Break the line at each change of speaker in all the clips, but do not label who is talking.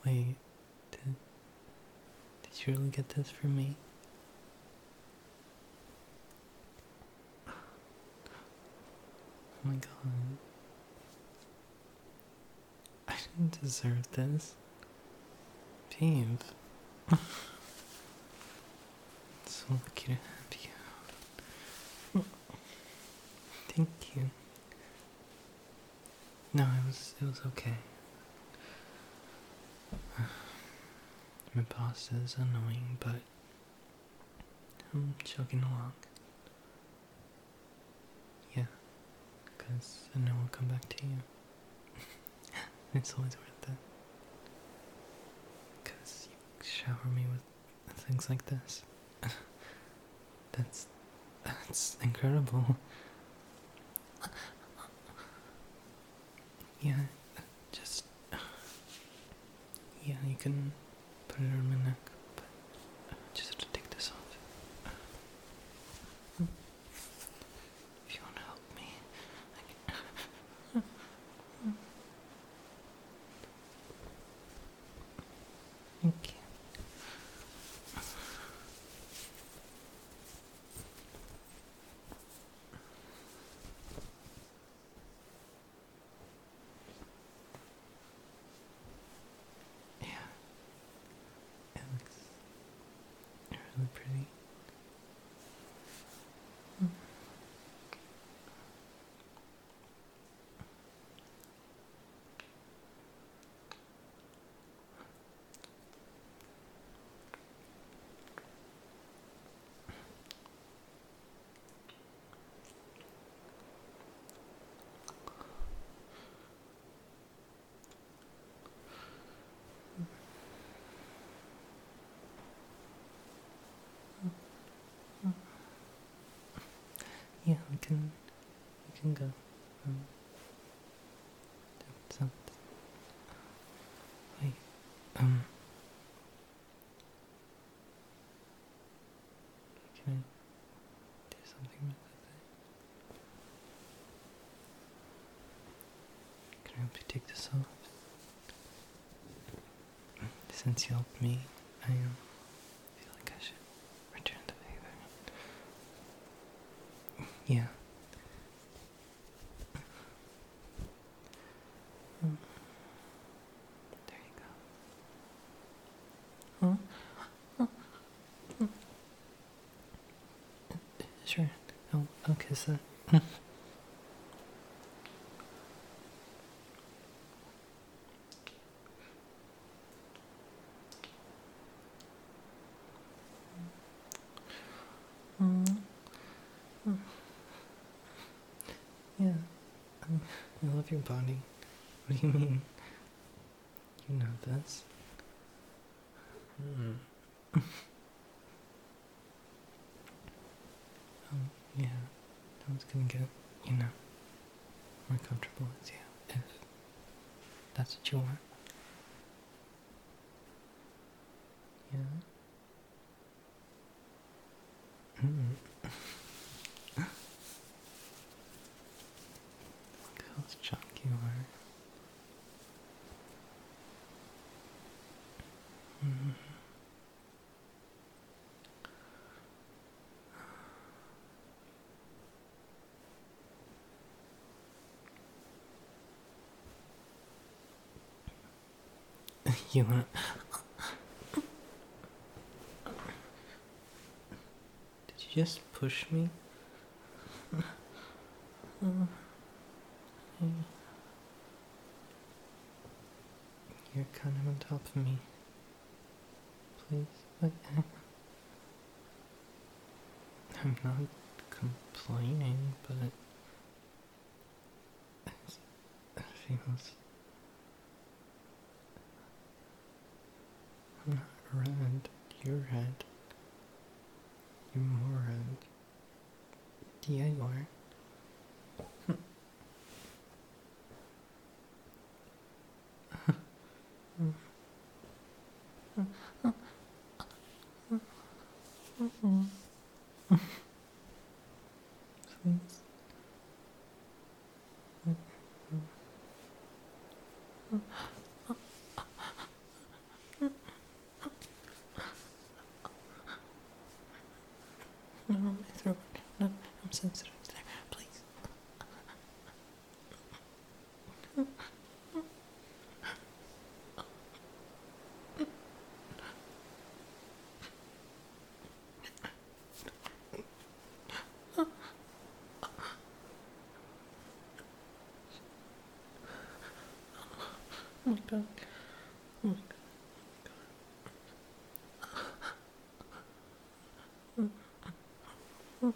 Wait, did you really get this for me? Oh my god. I didn't deserve this. Babe. It's so lucky to have you. Thank you. No, it was okay. My boss is annoying, but I'm chugging along. Yeah, because I know I'll come back to you. It's always worth it. Because you shower me with things like this. That's incredible. Yeah, just yeah, you can put it on my neck, but I just have to take this off. If you want to help me, thank you. Yeah, it looks really pretty. Yeah, we can go. That's, wait, can I do something with it? Can I help you take this off? Since you helped me, I feel like I should return the favor. Yeah. There you go. Huh? Sure. I'll kiss it. Yeah. I love your body. What do you mean? You know this. Yeah. I was gonna get, more comfortable with you, if that's what you want. Yeah? Look how shocked you are. You want? Did you just push me? You're kind of on top of me. Please, I'm not complaining, but it feels. I'm not red. You're red. You're more red. Yeah, you are. Please. Oh my god. Oh my god.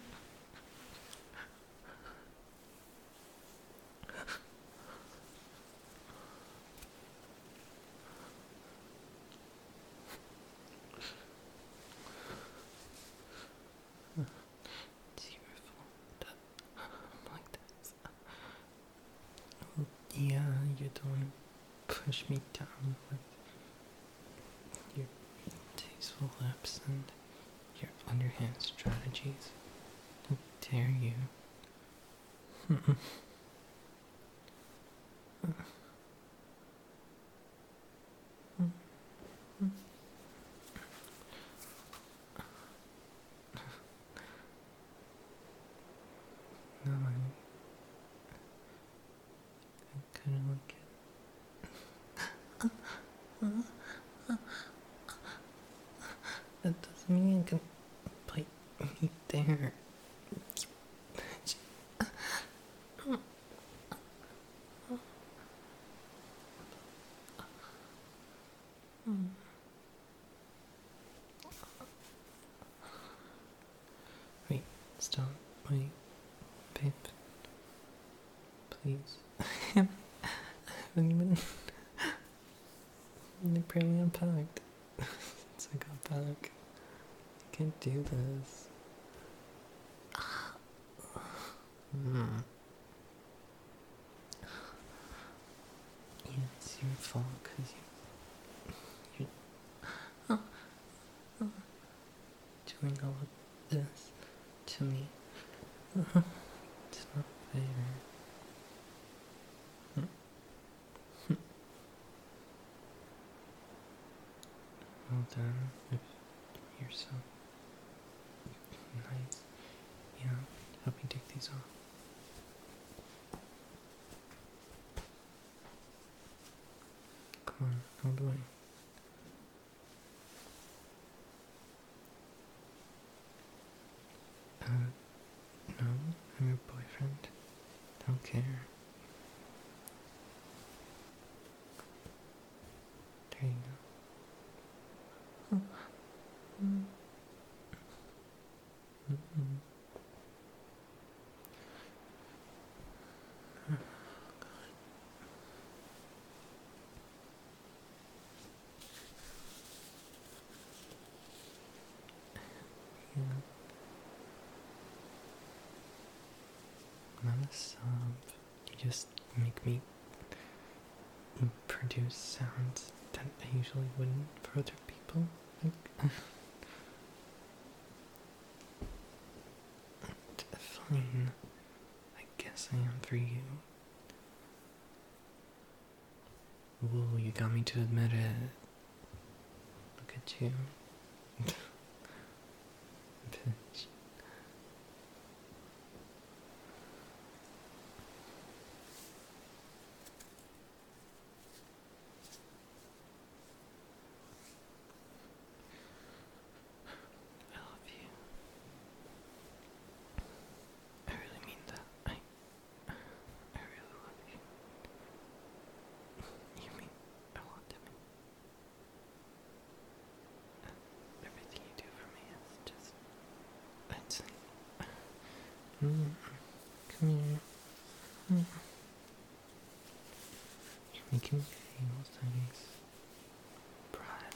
It's your fault that I'm like this. Yeah, you don't push me down with your tasteful lips and your underhand strategies. How dare you? No, I kind of like it. That doesn't mean you can bite me there. Wait, stop. Wait, babe. Please. I haven't even. They barely unpacked. Since I got back. I can't do this. Yeah, it's your fault because you're doing all of this to me. It's not fair. Well then, if you're so nice, yeah, help me take these off. Come on, all the way. No, I'm your boyfriend. Don't care. There you go. Yeah. I'm not a sub. You just make me produce sounds that I usually wouldn't for other people. Like, fine. I guess I am for you. Ooh, you got me to admit it. Look at you. Bitch. I love you. I really mean that. I really love you. You mean a lot to me. Everything you do for me is just insane. Come here. You're making me feel nice. Pride.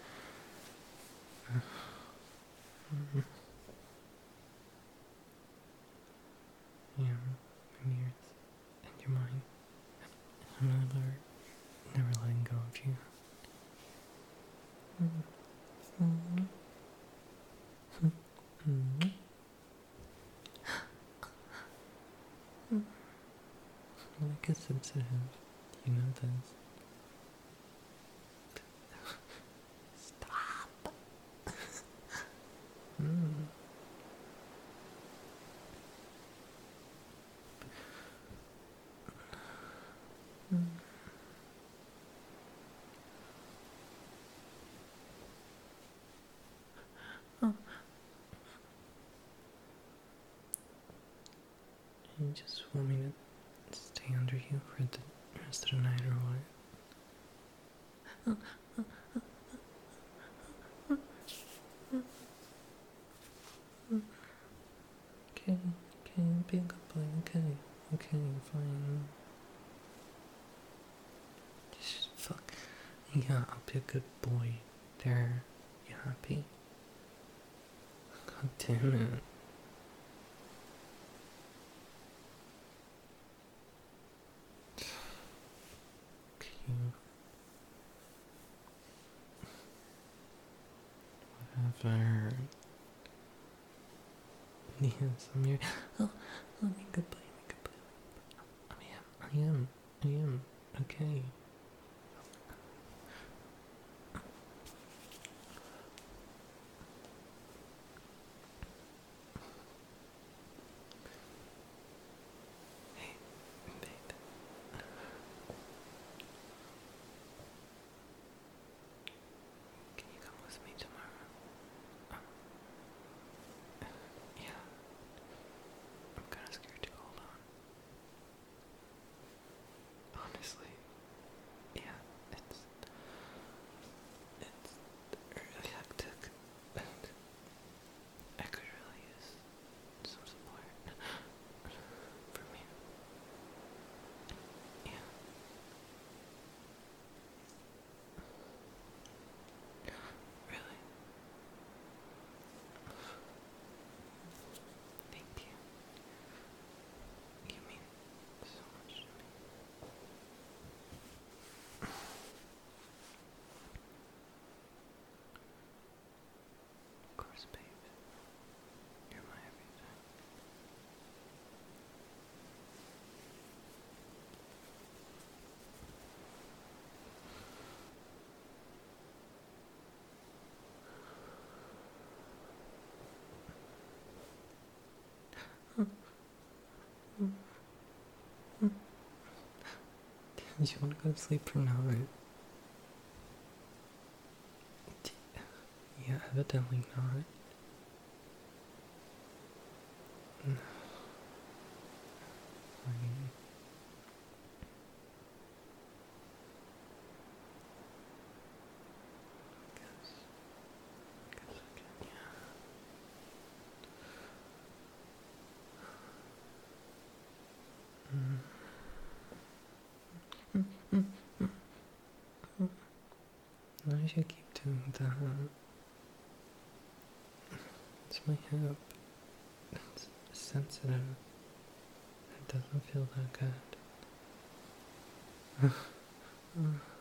Yeah, I'm yours. And you're mine. I'm never letting go of you. Like a sensitive, you know this. Stop. You just want me to stay under you for the rest of the night or what? Okay, okay, be a good boy, okay, okay, fine. Just fuck. Yeah, I'll be a good boy. There, you happy? God damn it. Okay, whatever. Yes, I'm here. Oh, let me good boy, good boy. I am, okay. Hey, babe. Can you come with me tomorrow? Yeah. I'm kinda scared to hold on. Honestly. Yeah, it's really hectic. And I could really use some support from you. Yeah. Really? Thank you. You mean so much to me. Of course, babe. You're my everything. Do you want to go to sleep or not? Yeah, evidently not. Fine. Guess, guess I can, yeah. I should keep doing that. It's my hip. It's sensitive. It doesn't feel that good.